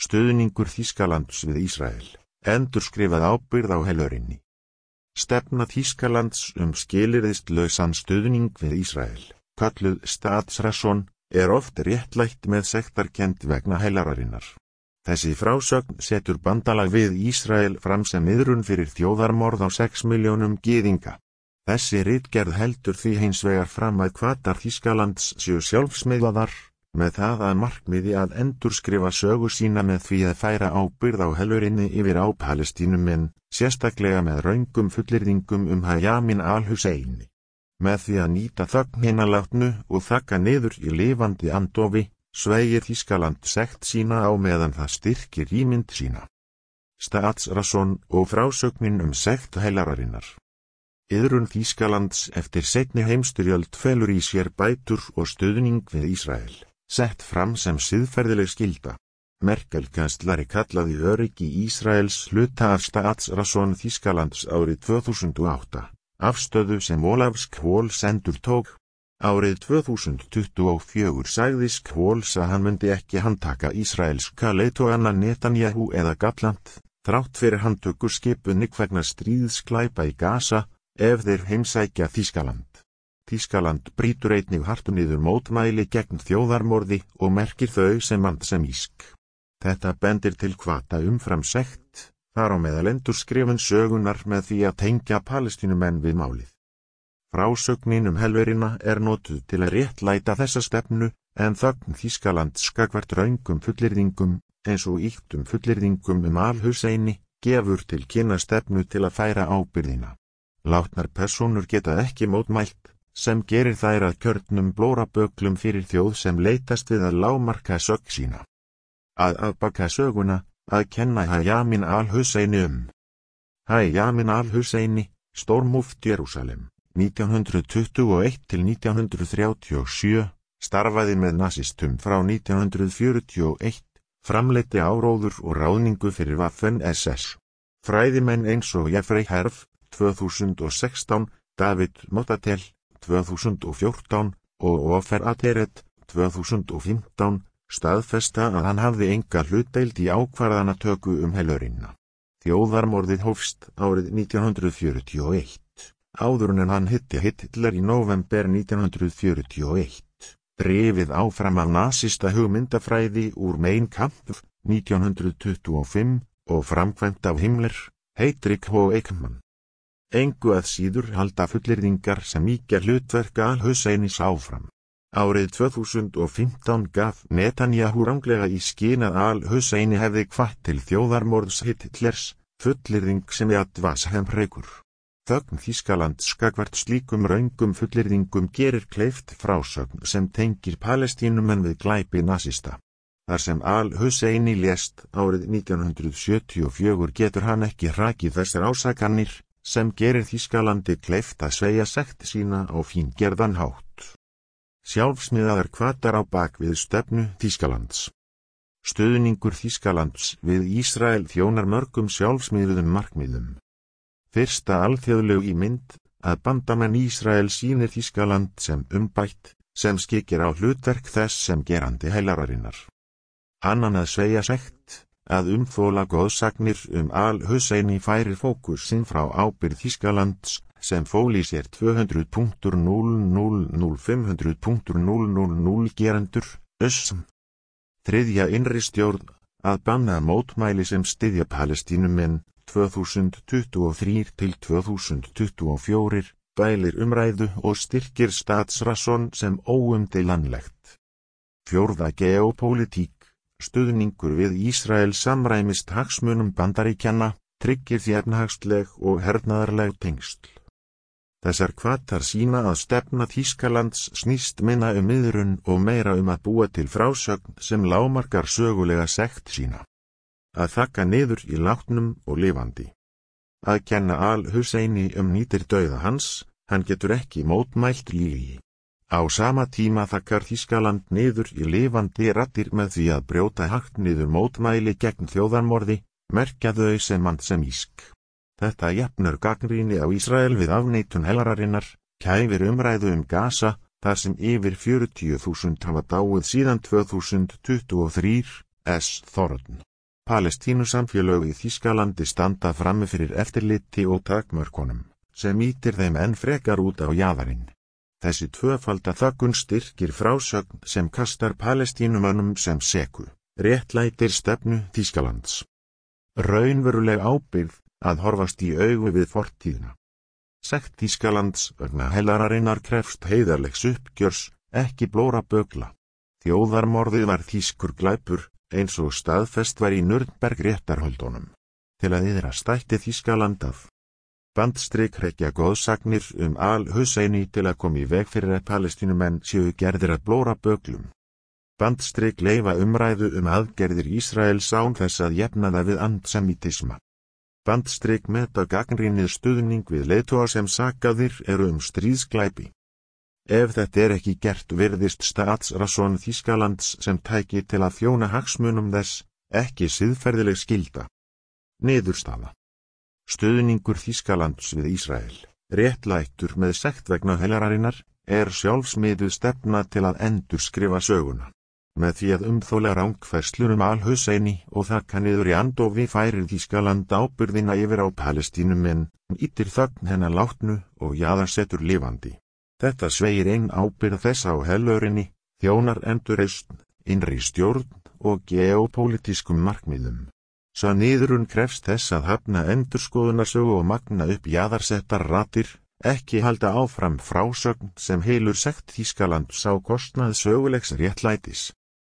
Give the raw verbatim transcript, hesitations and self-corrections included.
Stuðningur Þýskalands við Ísrael, endurskrifað ábyrgð á helörinni. Stefna Þýskalands um skilyrðislausan stuðning við Ísrael, kölluð Staatsräson, er oft réttlætt með sektarkennd vegna helararinnar. Þessi frásögn setur bandalag við Ísrael fram sem iðrun fyrir þjóðarmorð á sex milljónum gyðinga. Þessi ritgerð heldur því hins vegar fram að hvatar Þýskalands séu sjálfsmiðlaðar, með það að markmiði að endurskrifa sögu sína með því að færa ábyrgð á helörinni yfir á Palestínumenn, sérstaklega með röngum fullyrðingum um Hajamin al-Husseini. Með því að nýta þögn hinna látnu og þakka niður í lifandi andofi, sveigir Þýskaland sekt sína á meðan það styrkir ímynd sína. Staatsräson og frásögnin um sekt helararinnar. Iðrun Þýskalands eftir seinni heimstyrjöld felur í sér bætur og stuðning við Ísrael, sett fram sem siðferðileg skylda. Merkel kanslari kallaði öryggi Ísraels hluta af Staatsräson Þýskalands árið tvö þúsund og átta, afstöðu sem Olaf Scholz endurtók. Árið tvö þúsund tuttugu og fjögur sagði Scholz að hann myndi ekki handtaka ísraelska leiðtogana Netanyahu eða Gallant, þrátt fyrir handtökur skipunni vegna stríðsglæpa í Gaza, ef þeir heimsækja Þýskaland. Þýskaland brýtur einnig hart niður mótmæli gegn þjóðarmorði og merkir þau sem antisemísk. Þetta bendir til hvata umfram sekt, þar á meðal endurskrifun sögunar með því að tengja Palestínumenn við málið. Frásögnin um helverina er notuð til að réttlæta þessa stefnu, en þögn Þýskalands gagnvart röngum fullyrðingum, eins og ýktum fullyrðingum um al-Husseini, gefur til kynna stefnu til að færa ábyrgðina. Látnar persónur geta ekki mótmælt, sem gerir þær að kjörnum blóraböglum fyrir þjóð sem leitast við að lágmarka sögn sína. Að afbaka söguna, að kenna Hajamin al-Husseini um. Hajamin al-Husseini, stórmúft Jerúsalem, nítján hundruð tuttugu og eitt til nítján hundruð þrjátíu og sjö, starfaði með nasistum frá nítján hundruð fjörutíu og eitt, framleiddi áróður og ráðningu fyrir Waffen S S. Fræðimenn eins og Jeffrey Herf, tvö þúsund og sextán, David Mottatel, tvö þúsund og fjórtán, og Ofer Ateret, tvö þúsund og fimmtán, staðfesta að hann hafði enga hlutdeild í ákvarðanatöku um helörina. Þjóðarmorðið hófst árið nítján hundruð fjörutíu og eitt. Áður en hann hitti Hitler í nóvember nítján hundruð fjörutíu og eitt, drifið áfram af nasista hugmyndafræði úr Mein Kampf, nítján hundruð tuttugu og fimm, og framkvæmt af Himmler, Heydrich og Eichmann. Engu að síður halda fullyrðingar sem ýkja hlutverk al-Husseinis áfram. Árið tvö þúsund og fimmtán gaf Netanyahu ranglega í skyn að al-Husseini hefði hvatt til þjóðarmorðs Hitlers, fullyrðing sem var heimreikur. Þögn Þýskalands gagnvart slíkum röngum fullyrðingum gerir kleift frásögn sem tengir Palestínumenn við glæpi nasista. Þar sem al-Husseini lést árið nítján hundruð sjötíu og fjögur getur hann ekki hrakið þessar ásakanir, sem gerir Þýskalandi kleift að sveigja sekt sína á fíngerðan hátt. Sjálfsmiðaðar hvatar á bak við stefnu Þýskalands. Stuðningur Þýskalands við Ísrael þjónar mörgum sjálfsmiðuðum markmiðum. Fyrsta alþjóðlegu í mynd, að bandamenn Ísrael sýnir Þýskaland sem umbætt, sem skikir á hlutverk þess sem gerandi heilararinnar. Annan að sveigja sekt, að umþóla góðsagnir um al-Husseini færir fókusinn frá ábyrgð Þýskalands, sem fól í sér tvö hundruð punktur núll núll núll fimm hundruð punktur núll núll núll gerendur, össum. Þriðja innri stjórn, að banna mótmæli sem styðja Palestínumenn, tvö þúsund tuttugu og þrjú til tvö þúsund tuttugu og fjögur, bælir umræðu og styrkir Staatsräson sem óumdeilanlegt. Fjórða geopólitík, stuðningur við Ísrael samræmist hagsmunum Bandaríkjanna, tryggir því efnahagsleg og hernaðarleg tengsl. Þessar hvatar sýna að stefna Þýskalands snýst minna um iðrun og meira um að búa til frásögn sem lágmarkar sögulega sekt sína. Að þakka niður í látnum og lifandi. Að kenna al-Husseini um nýtir dauða hans, hann getur ekki mótmælt lígi. Á sama tíma þakkar Þýskaland niður í lifandi raddir með því að brjóta hart niður mótmæli gegn þjóðarmorði, merkja þau sem antisemísk. Þetta jafnar gagnrýni á Ísrael við afneitun helararinnar, kæfir umræðu um Gaza, þar sem yfir fjörutíu þúsund hafa dáið síðan tvö þúsund tuttugu og þrjú, S. Thorn. Palestínusamfélög í Þýskalandi standa frammi fyrir eftirliti og takmörkunum, sem ýtir þeim enn frekar út á jaðarinn. Þessi tvöfalda þöggun styrkir frásögn sem kastar Palestínumönnum sem seku, réttlætir stefnu Þýskalands. Raunveruleg ábyrgð að horfast í augu við fortíðina. Sekt Þýskalands vegna helararinnar krefst heiðarlegs uppgjörs, ekki blóra bögla. Þjóðarmorðið var þýskur glæpur, eins og staðfest var í Nürnberg réttarhöldunum. Til að yðra stætti Þýskaland af. Bandstrik hrekja goðsagnir um al-Husseini til að koma í veg fyrir að Palestínumenn séu gerðir að blóra böglum. Bandstrik leyfa umræðu um aðgerðir Ísraels án þess að jafna það við antisemitisma. Bandstrik meta gagnrýnið stuðning við leiðtoga sem sakaðir eru um stríðsglæpi. Ef þetta er ekki gert virðist Staatsrason Þýskalands sem tæki til að þjóna hagsmunum þess, ekki siðferðileg skylda. Niðurstaða. Stuðningur Þýskalands við Ísrael, réttlættur með sekt vegna helararinnar, er sjálfsmiðuð stefna til að endurskrifa söguna. Með því að umþóla rangfærslur um al-Husseini og þakka niður í andofi færir Þýskaland ábyrgðina yfir á Palestínumenn, ýtir þögn hennar látnu og jaðarsetur lifandi. Þetta sveigir einn ábyrgð þess á helörinni, þjónar endurreisn, innri stjórn og geopólitískum markmiðum. Svo niðurinn krefst þess að hafna endurskoðunarsögu og magna upp jaðarsettar ratir, ekki halda áfram frásögn sem heilur sekt Þýskalands á kostnað sögulegs réttlætis.